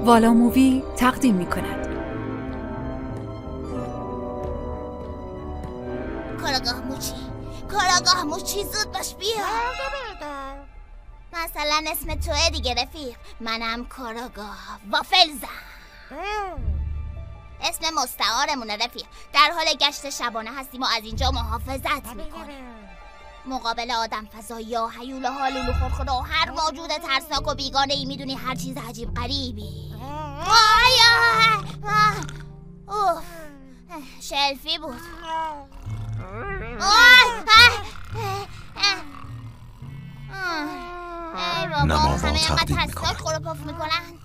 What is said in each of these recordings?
والا مووی تقدیم می‌کند. کاراگاه موچی زود باش بیا. مثلا اسم توه دیگه رفیق. منم کاراگاه وافلزم. اسم مستعارمونه رفیق. در حال گشت شبانه هستیم و از اینجا محافظت میکنیم. مقابل آدم فضایی یا هیوله ها لولو خورخوره و هر موجود ترسناک و بیگانه ای میدونی هر چیز عجیب غریبی. اوف شلفی بود. ای بابا همه اینقدر ترسناک خور و پف میکنن.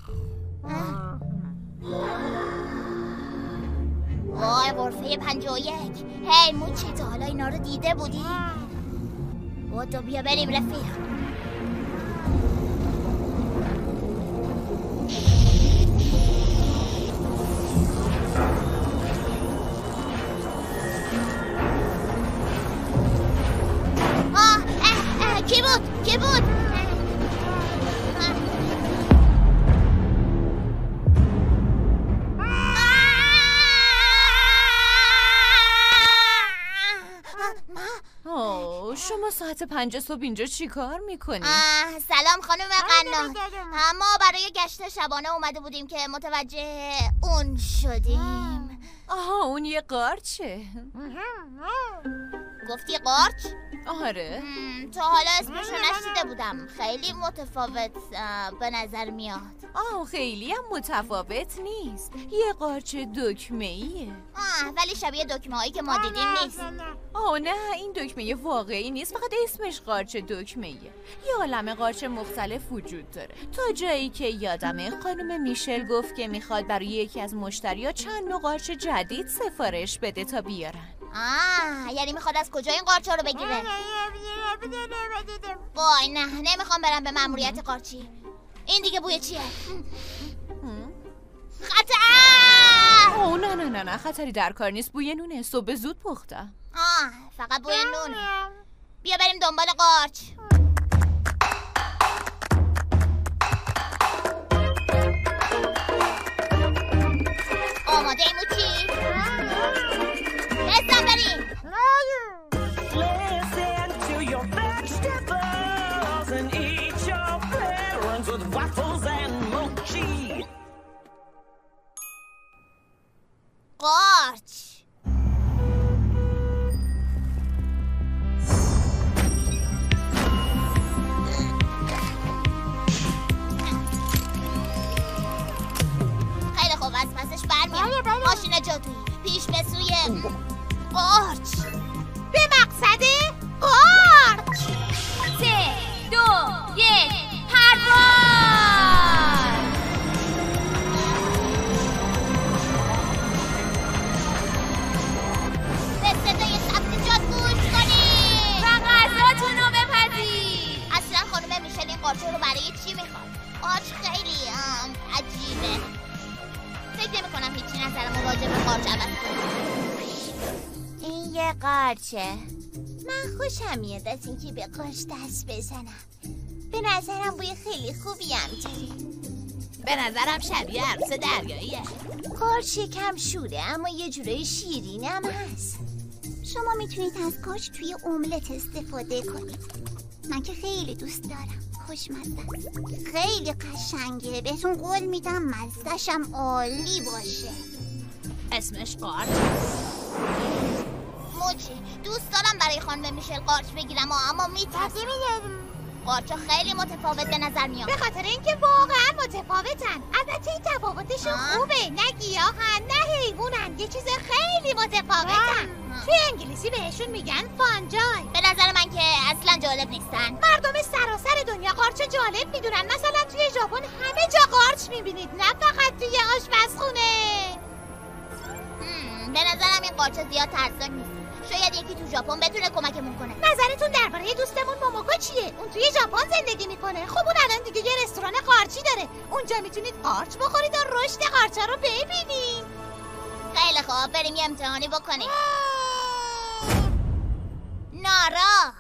وای غرفه 51. هی موچی تا حالا اینا رو دیده بودی؟ بودو بیا بریم رفیق. کی بود؟ شما ساعت 5 صبح اینجا چی کار میکنی؟ سلام خانم قنات. ما برای گشت شبانه اومده بودیم که متوجه اون شدیم. آها اون یه قارچه. گفتی قارچ؟ آره. تا حالا اسمشو نشنیده بودم. خیلی متفاوت به نظر میاد. خیلی هم متفاوت نیست. یه قارچ دکمه‌ایه. ولی شبیه دکمه هایی که ما دیدیم نیست. نه این دکمه واقعی نیست، فقط اسمش قارچ دکمه‌ایه. یه عالمه قارچ مختلف وجود داره. تا جایی که یادمه خانم میشل گفت که میخواد برای یکی از مشتریا چند نوع قارچ جدید سفارش بده تا بیارن. یعنی میخواد از کجا این قارچا رو بگیره؟ وای نه نمیخوام برم به مأموریت قارچی. این دیگه بوی چیه؟ خطر! نه خطری در کار نیست. بوی نونه. صبح زود پختم. فقط بوی نونه. بیا بریم دنبال قارچ. آماده ای موچی؟ بزن بریم. قارچ خیلی خوب از پسش برمیاد. ماشین جادویی پیش به سوی قارچ. به مقصد قارچ. 3 2 1 پرواز. به صدای سبزیجات گوش کنید و غذاتون رو بپزید. اصلا خانم میشل این قارچ رو برای چی میخواد؟ قارچ خیلی عجیبه. فکر نمی کنم هیچی نظرمو راجع به قارچ عوض کنم. این یه قارچه. من خوشم میاد از اینکه به قارچ دست بزنم. به نظرم بوی خیلی خوبی هم داره. به نظرم شبیه عروس دریاییه. قارچ یکم شوره اما یه جورای شیرین هم هست. شما میتونید از قارچ توی املت استفاده کنید. من که خیلی دوست دارم. خوشمزه خیلی قشنگه. بهتون قول میدم مزه‌شم عالی باشه. اسمش قارچ. موچی دوست دارم برای خانم میشل قارچ بگیرم اما میترسم. قارچ خیلی متفاوت به نظر میاد. به خاطر اینکه واقعا متفاوتن. البته این تفاوتشون خوبه. نه گیاهن نه حیوانن. یه چیز خیلی متفاوتن. توی انگلیسی بهشون میگن فانجای. به نظر من که اصلا جالب نیستن. مردم سراسر دنیا قارچ جالب میدونن. مثلا توی ژاپن همه جا قارچ میبینید نه فقط توی آشپزخونه. به نظرم این قارچ زیاد ترسناک نیست. شاید یکی تو ژاپن بتونه کمکمون کنه. نظرتون درباره دوستمون موموکو چیه؟ اون توی ژاپن زندگی میکنه. خب اون الان دیگه یه رستوران قارچی داره. اونجا میتونید قارچ بخورید و رشد قارچا رو ببینید. خیلی خوب بریم یه امتحانی بکنیم. نارا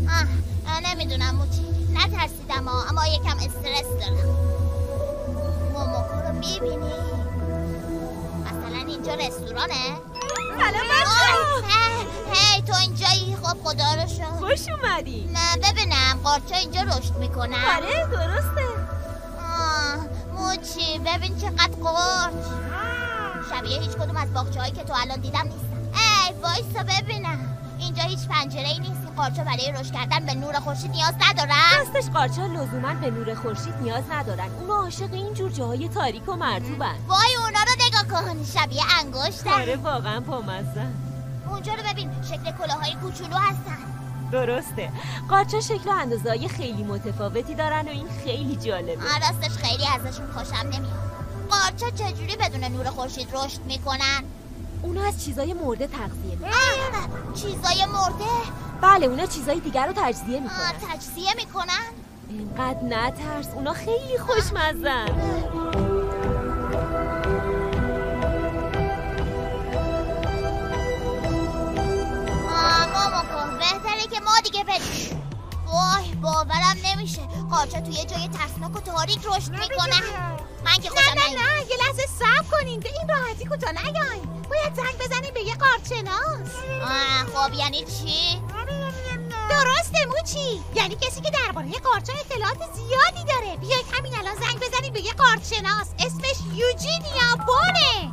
نمیدونم موچی. نترسیدم اما یکم استرس دارم. موموکو رو میبینی؟ مثلا اینجا رستورانه؟ سلام بچه‌ها. هی تو اینجایی؟ خب خدا رو شکر. خوش اومدی. نه ببینم قارچا اینجا رشد میکنن. آره درسته. موچی ببین چقدر قارچ. شبیه هیچ کدوم از باغچه‌هایی که تو الان دیدم نیستن. ای وایسا ببینم. اینجا هیچ پنجره‌ای نیست. قارچا برای رشد کردن به نور خورشید نیاز ندارن. راستش قارچا لزوما به نور خورشید نیاز ندارن. اونا عاشق این جور جاهای تاریک و مرطوبن. وای اونا رو نگاه کن، شبیه انگشتن. آره واقعا بامزه‌ن. اونجا رو ببین، شکل کلاه‌های کوچولو هستن. درسته. قارچا شکل و اندازه‌های خیلی متفاوتی دارن و این خیلی جالبه. راستش خیلی ازشون خوشم نمیاد. قارچا چجوری بدون نور خورشید رشد میکنن؟ اونا از چیزای مرده تغذیه میکنن. چیزای مرده؟ بله اونا چیزای دیگر رو تجزیه میکنن. تجزیه میکنن؟ اینقدر نترس، اونا خیلی خوشمزن. موموکو بهتره که ما دیگه بریم. وای باورم نمیشه قارچا توی جای ترسناک و تاریک رشد میکنن. من که خودم نه یه لحظه صبر کنین، به این راحتی کوتاه نیاین. باید زنگ بزنیم به یه قارچناس. خب یعنی چی؟ درسته موچی، یعنی کسی که درباره قارچا اطلاعات زیادی داره. بیایید همین الان زنگ بزنیم به یه قارچناس، اسمش یوجینیا بونه.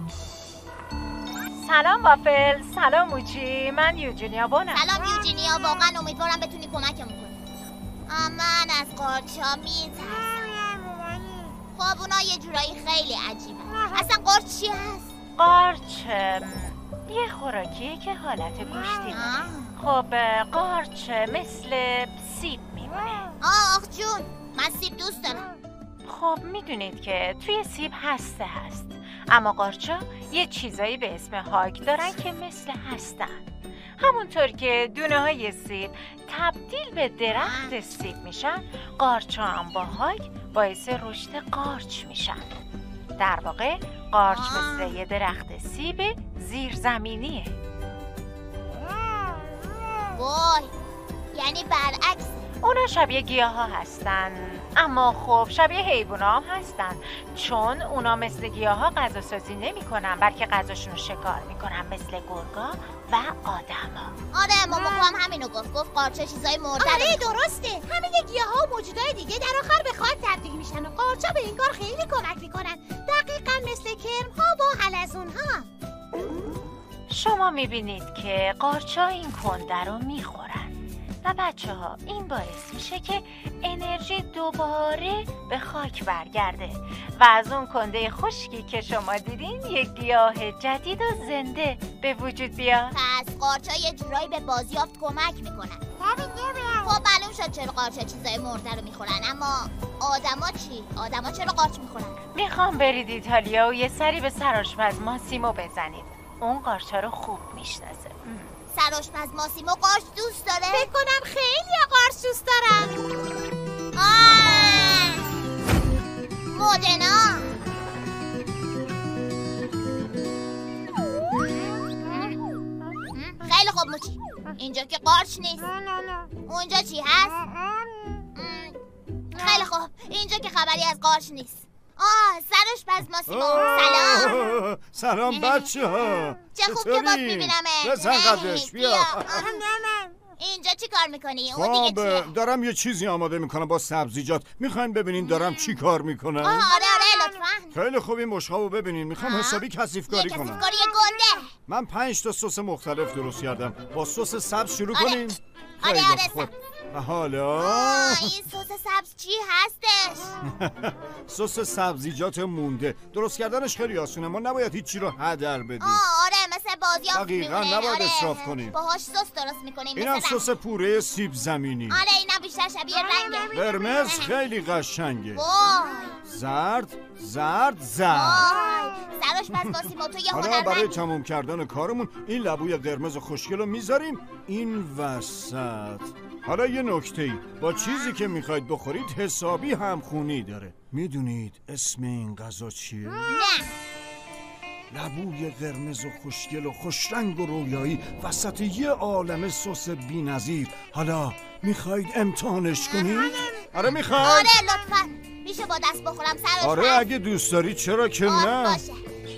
سلام وافل. سلام موچی، من یوجینیا بونم. سلام یوجینیا، واقعا امیدوارم بتونی کمکمون کنی. من از قارچا میترسم. خب اونا یه جورایی خیلی عجیبه. اصلا قارچ چی هست؟ قارچ یه خوراکیه که حالت گوشتی داره. خب قارچ مثل سیب میمونه. آخ جون، من سیب دوست دارم. خب میدونید که توی سیب هسته هست، اما قارچا یه چیزایی به اسم هاگ دارن که مثل هستن. همونطور که دونه های سیب تبدیل به درخت سیب میشن، قارچا هم با هاگ باعث رشد قارچ میشن. در واقع قارچ مثل یه درخت سیب زیرزمینیه. وای، یعنی برعکس. اونا شبیه گیاه ها هستن، اما خب شبیه حیوان هم هستن، چون اونا مثل گیاه ها غذا سازی نمی کنن، بلکه غذاشون رو شکار میکنن مثل گرگا و آدم ها. آره موموکو هم همینو گفت قارچا چیزای مرده. آره درسته، همه گیاها و موجودای دیگه در آخر به خاک تبدیل میشن و قارچا به این کار خیلی کمک میکنن. دقیقاً مثل کرم‌ها و حلزون‌ها. شما میبینید که قارچا این کنده رو میخورن و بچه ها این باعث میشه که انرژی دوباره به خاک برگرده و از اون کنده خشکی که شما دیدین یک گیاه جدید و زنده به وجود بیاد. پس قارچا یه جورایی به بازیافت کمک میکنن. خب معلوم شد چرا قارچا چیزای مرده رو میخورن، اما آدما چی؟ آدما چرا قارچ میخورن؟ میخوام برید ایتالیا و یه سری به سرآشپز ماسیمو بزنید. اون قارچا رو خوب میشناسه. سرآشپز ماسیمو قارچ دوست داره؟ فکر کنم خیلی قارچ دوست دارم. مودنا خیلی خوب موچی، اینجا که قارچ نیست. اونجا چی هست؟ خیلی خوب، اینجا که خبری از قارچ نیست. سرآشپز ماسیمو، سلام. سلام بچه ها، چه خوب که باز میبینمه. بزن قدرش بیا. اینجا چی کار میکنی؟ اون دیگه چیه؟ دارم یه چیزی آماده میکنم با سبزیجات. میخواین ببینین دارم چی کار میکنم؟ آره لطفاً. خیلی خوب، این مشابو ببینین. میخوام حسابی کثیف‌کاری کنم. کثیف‌کاری گنده. من 5 تا سس مختلف درست کردم. با سس سبز شروع کنیم. آره خوب. و حالا این سس سبز چی هستش؟ سس سبزیجات مونده. درست کردنش خیلی آسونه، ما نباید هیچی رو هدر بدیم. آره مثل بازیافت دقیقاً میمونه. نباید اسراف کنیم. باهاش سس درست میکنیم. اینم سس پوره سیب زمینی. آره اینم بیشتر شبیه رنگه. قرمز خیلی قشنگه. زرد. سرآشپز ماسیمو تو یه حالا برای تموم کردن کارمون این لبوی قرمز خوشگل رو میذاریم این وسط. حالا یه نکته‌ای، با چیزی که میخواید بخورید حسابی همخونی داره. میدونید اسم این غذا چیه؟ نه. لبوی قرمز و خوشگل و خوشرنگ و رویایی وسط یه عالمه سس بی‌نظیر. حالا میخواید امتحانش کنید؟ آره میخواید؟ آره لطفاً. میشه با دست بخورم سرش؟ آره اگه دوست داری چرا که نه. باشه.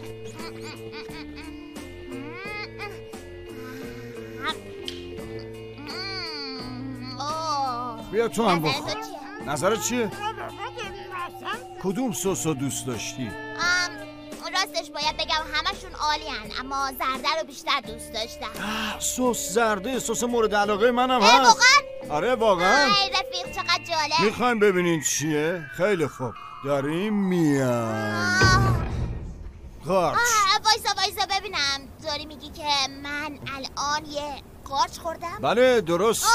بیا تو هم بخور. نظرت چیه؟ نظرت چیه؟ کدوم سسو دوست داشتی؟ راستش باید بگم همشون عالی‌ان، اما زرده رو بیشتر دوست داشتم. سس زرده سس مورد علاقه منم هست. واقعا؟ آره واقعا. ای رفیق چقدر جالب. میخوایم ببینین چیه؟ خیلی خوب داریم میان. قارچ. وایسا ببینم. داری میگی که من الان یه قارچ خوردم؟ بله درست.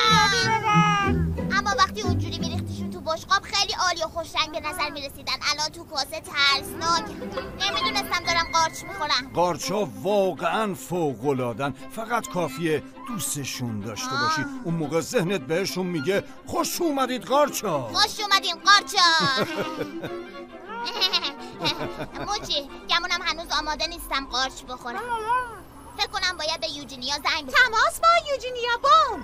اما وقتی اونجوری میریختیشون تو بشقاب خیلی عالی و خوش رنگ به نظر میرسیدن. الان تو کاسه ترسناک. نمیدونستم دارم قارچ میخورم. قارچ‌ها واقعا فوق‌العاده‌ن، فقط کافیه دوستشون داشته باشی. اون موقع ذهنت بهشون میگه خوش اومدید قارچ‌ها. خوش اومدین قارچ‌ها. موچی گمونم هنوز آماده نیستم قارچ بخورم. فکر کنم باید به یوجینیا زنگ بزنم. تماس با یوجینیا بوم.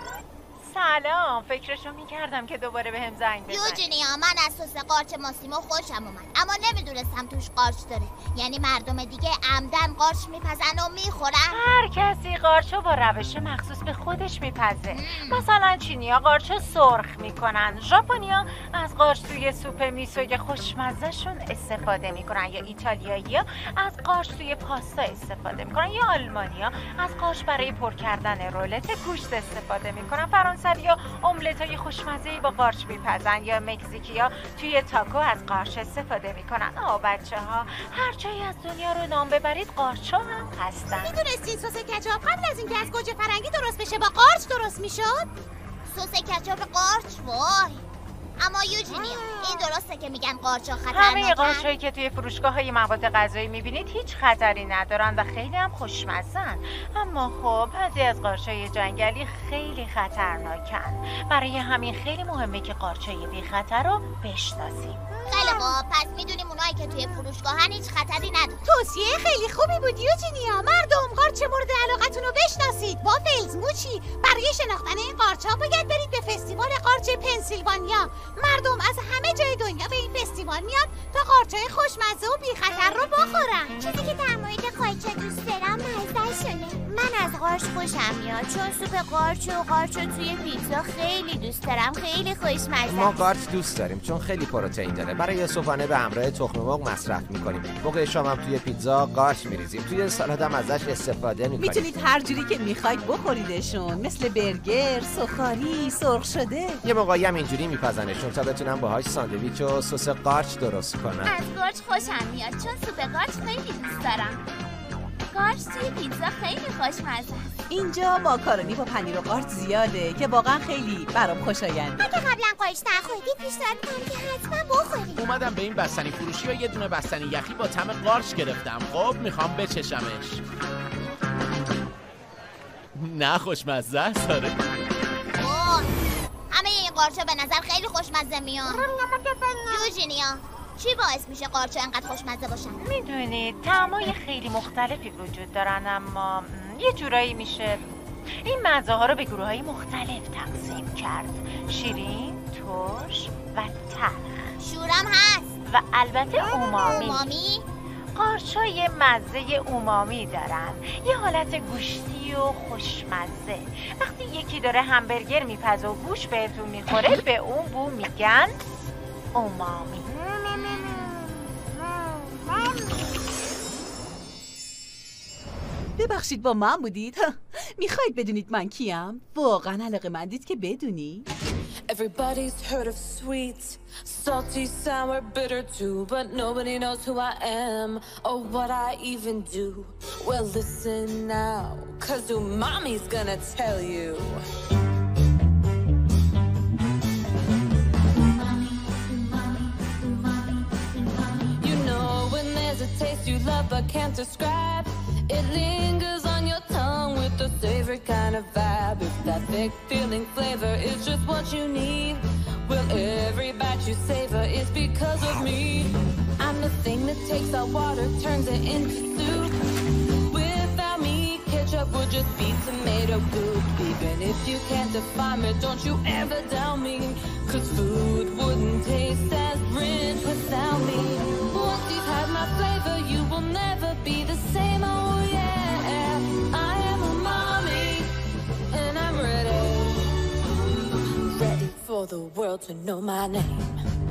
سلام، فکرشو میکردم که دوباره بهم زنگ بزنی. یوجینیا من از سس قارچ ماسیمو خوشم اومد، اما نمیدونستم توش قارچ داره. یعنی مردم دیگه عمدن قارچ میپزن و میخورن؟ هر کسی قارچو با روش مخصوص به خودش میپزه. مثلا چینیا قارچو سرخ میکنن، ژاپنیا از قارچ توی سوپ میسوی خوشمزهشون استفاده میکنن، یا ایتالیایی‌ها از قارچ توی پاستا استفاده میکنن، یا آلمانیا از قارچ برای پر کردن رولت گوشت استفاده میکنن، فرانسوی‌ها املت‌های خوشمزه‌ای با قارچ میپزن، یا مکزیکی‌ها توی تاکو از قارچ استفاده میکنن. بچه‌ها هر جایی از دنیا رو نام ببرید قارچ‌ها هم هستن. میدونستین سس کچاپ قبل از اینکه از گوجه فرنگی درست بشه با قارچ درست میشد؟ سس کچاپ قارچ؟ وای. اما یوجینیا این درسته که میگن قارچ‌ها خطرناکن؟ همه قارچ‌هایی که توی فروشگاه‌های مواد غذایی می‌بینید هیچ خطری ندارن و خیلی هم خوشمزه‌ن. اما خب بعضی از قارچ‌های جنگلی خیلی خطرناکن. برای همین خیلی مهمه که قارچ‌های بی خطر رو بشناسیم. خیلی خوب، پس میدونیم اونایی که توی فروشگاهن هیچ خطری نداره. توصیه خیلی خوبی بود یوجینیا. مردم قارچ مورد علاقتون رو بشناسید. با فیلز موچی برای شناختن این قارچ‌ها باید برید به فستیوال قارچ پنسیلوانیا. مردم از همه جای دنیا به این فستیوال میان تا قارچ‌های خوشمزه و بی‌خطر رو بخورن. چیزی که در مورد قارچ دوست دارم مزه‌شونه. من از قارچ خوشم میاد چون سوپ قارچ و قارچ توی پیتزا خیلی دوست دارم. خیلی خوشمزه. ما قارچ دوست داریم چون خیلی پروتئین داره. برای صبحانه به همراه تخم مرغ مصرف می‌کنیم. موقع شام هم توی پیتزا قارچ می‌ریزیم. توی سالاد هم ازش استفاده می‌کنیم. میتونید هر جوری که می‌خواید بخوریدشون، مثل برگر، سوخاری، سرخ شده. یه موقعی هم اینجوری میپزنشون تا بتونن باهاش ساندویچ و سس قارچ درست کنن. از قارچ خوشم میاد چون سوپ قارچ خیلی دوست دارم. قارچ توی پیتزا خیلی خوشمزه است. اینجا ماکارونی با پنیر و قارچ زیاده که واقعا خیلی برام خوشایند. اگه قبلا قارچ نخوردید پیشنهاد می‌کنم که حتما بخورید. اومدم به این بستنی فروشی و یه دونه بستنی یخی با طعم قارچ گرفتم. خب میخوام بچشمش. نه خوشمزه است. آره. همه این قارچا به نظر خیلی خوشمزه میان. یوجینیا چی باعث میشه قارچا انقدر خوشمزه باشن؟ میدونید طعمای خیلی مختلفی وجود دارن، اما یه جورایی میشه این مزه ها رو به گروه های مختلف تقسیم کرد: شیرین، ترش و تلخ. شورم هست و البته اومامی. قارچ‌ها یه مزه اومامی دارن، یه حالت گوشتی و خوشمزه. وقتی یکی داره همبرگر میپزه و گوش بهتون میخوره به اون بو میگن اومامی. ببخشید با من بودید؟ میخواید بدونید من کیم؟ واقعا علاقه‌مندید که بدونی؟ Everybody's heard of sweets, salty, sour, bitter too, but nobody knows who I am or what I even do. Well, listen now, 'cause umami's gonna tell you. You know when there's a taste you love but can't describe, it lingers on your tongue with a savory kind of vibe. If that thick feeling flavor is just what you need, well, every bite you savor is because of me. I'm the thing that takes our water, turns it into soup. Without me, ketchup would just be tomato goop. Even if you can't define me, don't you ever doubt me, 'cause food wouldn't taste as rich without me. Once you've had my flavor, you will never be the same. Oh yeah, I am a mommy, and I'm ready, ready for the world to know my name.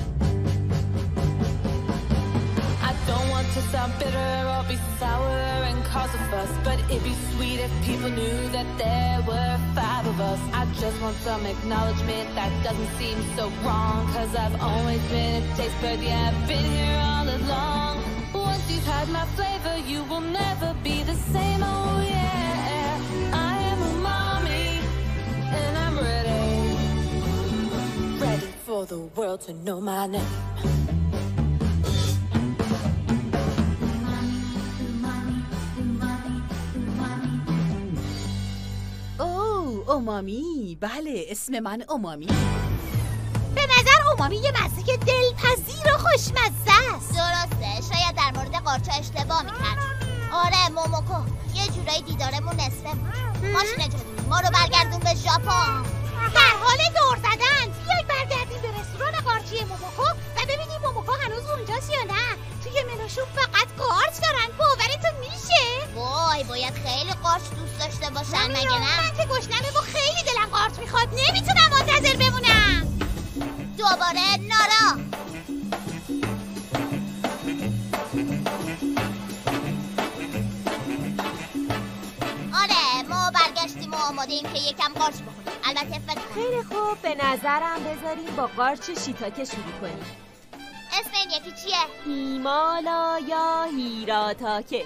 I don't want to sound bitter or be sour and cause a fuss, but it'd be sweet if people knew that there were 5 of us. I just want some acknowledgement that doesn't seem so wrong, cause I've always been a taste bud, yeah, I've been here all along. Once you've had my flavor, you will never be the same. Oh yeah, I am a mommy, and I'm ready, ready for the world to know my name. اومامی، بله اسم من اومامی. به نظر اومامی یه مزه دلپذیر و خوشمزه است. درسته، شاید در مورد قارچا اشتباه میکرد. آره موموکو، یه جورایی دیدارمون نصفه بود. ماشین جدید ما رو برگردون به ژاپن. در حال دور زدن بیاید برگردیم به رستوران قارچی موموکو و ببینیم موموکو هنوز اونجاست یا نه. توی منوشون فقط قارچ دارن، باورتون میشه؟ وای باید خیلی قارچ دوست داشته باشن مگه نه؟ من که گشنمه و خیلی دلم قارچ میخواد، نمیتونم منتظر بمونم. دوباره نارا. آره ما برگشتیم و آماده‌ایم که یکم قارچ بخوریم. البته فکر خیلی خوب، به نظرم بذاریم با قارچ شیتاکه شروع کنیم. اسم این یکی چیه؟ هیمالایا هیراتاکه.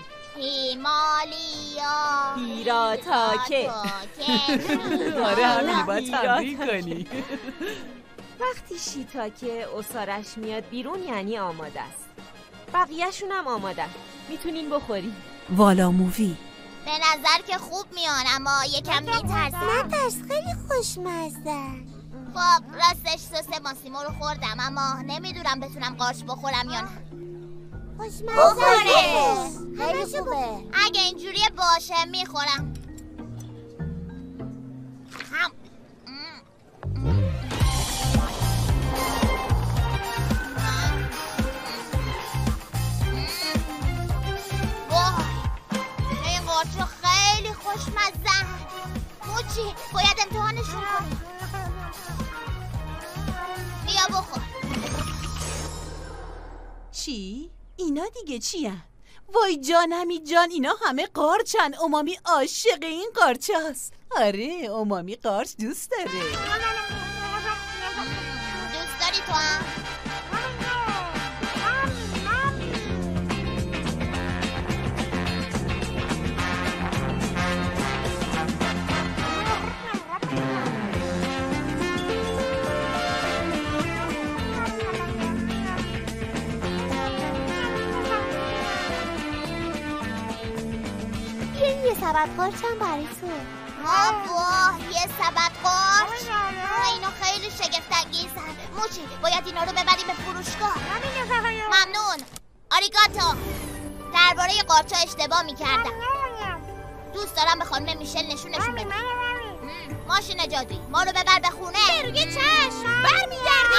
هیمالیا هیراتاکه. آره همینی باید تمرین کنی. وقتی شیتاکه اصارش میاد بیرون یعنی آماده است. بقیه‌شون هم آماده است. میتونین بخورین. والا مووی. به نظر که خوب میان اما یکم میترسم. من ترس خیلی خوشمزه. خب راستش سس ماسیمو رو خوردم اما نمیدونم بتونم قارچ بخورم یا نه. خوشمزه خیلی خوبه. اگه اینجوری باشه میخورم. این قارچ خیلی خوشمزه. موچی باید امتحانشون کنیم. بیا بخور. چی؟ اینا دیگه چیه؟ وای جانمی جان، اینا همه قارچن. اومامی عاشق این قارچاست. آره اومامی قارچ دوست داره. دوست داری تو هم؟ یه سبد قارچم برای تو. واه یه سبد قارچ. اینا خیلی شگفت‌انگیزن. موچی باید اینا رو ببریم به فروشگاه. ممنون. آریگاتو. درباره قارچا اشتباه میکردم. دوست دارم به خانم میشل نشونشون بدم. ماشین جادویی ما رو ببر به خونه. روی چشم برمیگردیم.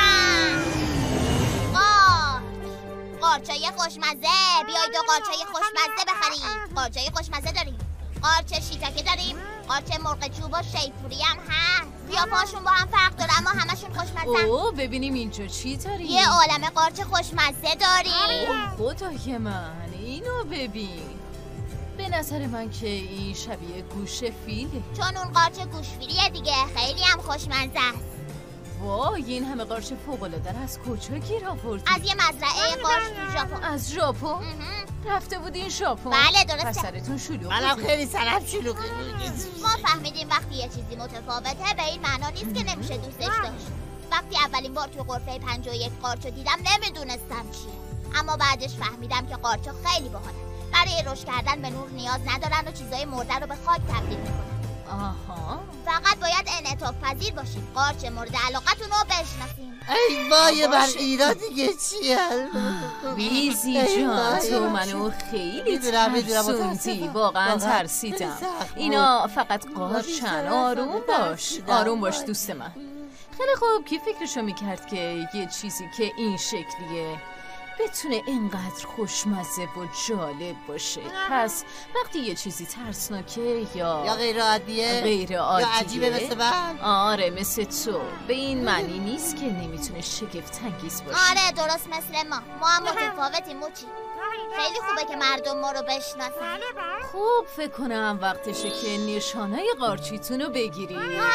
قارچای خوشمزه. بیایید و قارچای خوشمزه بخرید. قارچای خوشمزه داریم. قارچ شیتاکه داریم. قارچ مرغ چوب و شیپوری هم هست. قیافه‌هاشون با هم فرق داره اما همشون خوشمزه. اوه ببینیم اینجا چی داریم. یه عالمه قارچ خوشمزه داریم. خدای من اینو ببین. به نظر من که این شبیه گوش فیله. چون اون قارچ گوشفیلیه دیگه. خیلی هم خوشمزه است. وای این همه قارچ فوق‌العاده از کجا گیر آوردی؟ از یه مزرعه قارچ تو ژاپن. از ژاپن؟ رفته بودین ژاپن؟ بله درسته. پس سرتون شلوغ منم خیلی سرم شلوغه. ما فهمیدیم وقتی یه چیزی متفاوته به این معنا نیست که نمیشه دوستش داشت. وقتی اولین بار تو غرفه 51 قارچو دیدم نمیدونستم چیه. اما بعدش فهمیدم که قارچا خیلی باحالن. برای رشد کردن به نور نیاز ندارن و چیزای مرده رو به خاک تبدیل میکنن. آها. فقط باید انعطاف پذیر باشیم. قارچ مورد علاقتون رو بشناسیم. ای وای بر اینا دیگه چیه؟ بیزی جان تو منو خیلی ترسوندی. واقعا ترسیدم. اینا فقط قارچن. آروم باش. آروم باش دوست من. خیلی خوب. کی فکرشو میکرد که یه چیزی که این شکلیه بتونه اینقدر خوشمزه و جالب باشه؟ پس وقتی یه چیزی ترسناکه یا غیر عادیه یا عجیبه مثل من، آره مثل تو، به این معنی نیست که نمیتونه شگفت انگیز باشه. آره درست مثل ما هم متفاوتیم موچی. خیلی خوبه که مردم ما رو بشناسن. خوب فکر کنم وقتشه که نشانه قارچیتون رو بگیری.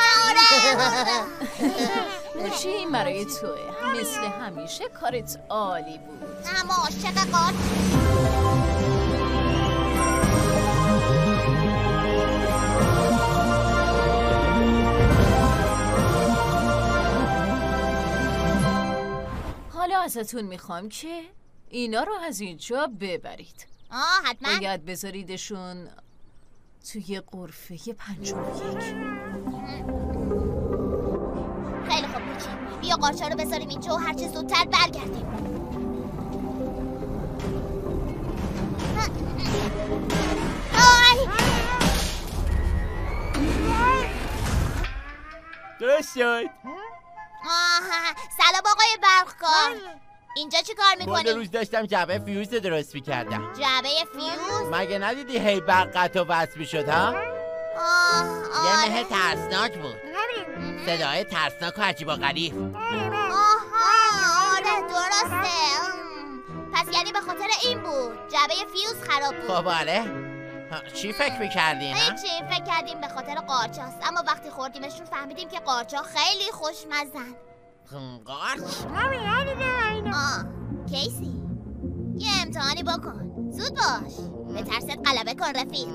موچی این برای توه. مثل همیشه کارت عالی بود. اما عاشق قارچ. حالا ازتون میخوام که اینا رو از اینجا ببرید. حتما. باید بذاریدشون توی قرفه 51. خیلی خوب موچی، بیا قارچا رو بذاریم اینجا و هرچه زودتر برگردیم. درست شد. سلام آقای برقکار. اینجا چی کار میکنی؟ روز داشتم جعبه فیوز درست میکردم. جعبه فیوز؟ مگه ندیدی هی برق قطع و وصل میشد ها؟ یه مه ترسناک بود. صدای ترسناک و عجیب و غریب. آره درسته. پس یعنی به خاطر این بود جعبه فیوز خراب بود. خب آره. چی فکر میکردین؟ هیچی، فکر کردیم به خاطر قارچاست، اما وقتی خوردیمشون فهمیدیم که قارچا خیلی خوشمزن. قارچ؟ کیسی یه امتحانی بکن، زود باش، به ترست غلبه کن رفیق.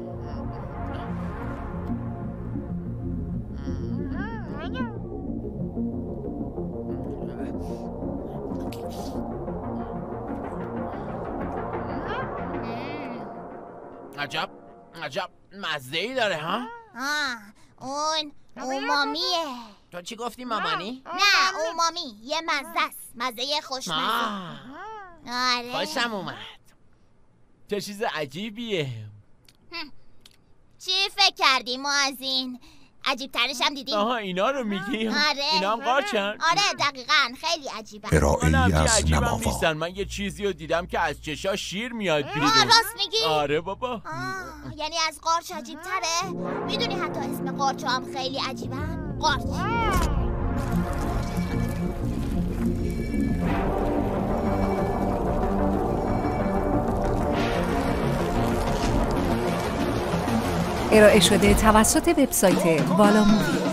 عجب مزه‌ای داره ها؟ اون اومامیه. تو چی گفتی مامانی؟ نه اومامی، یه مزه است، مزه خوشمزه. آره خوشم اومد. چه چیز عجیبیه. چی فکر کردی ما از این؟ عجیب ترش هم دیدیم. اینا رو میگی؟ آره اینا هم قارچن؟ آره دقیقاً، خیلی عجیبه. ارائه‌ای از نماوا. نیستن. من یه چیزی رو دیدم که از چشا شیر میاد بیرون. راست میگی؟ آره بابا. یعنی از قارچ عجیب تره؟ میدونی حتی اسم قارچ هم خیلی عجیبن؟ قارچ. ارائه شده توسط وبسایت والا مووی.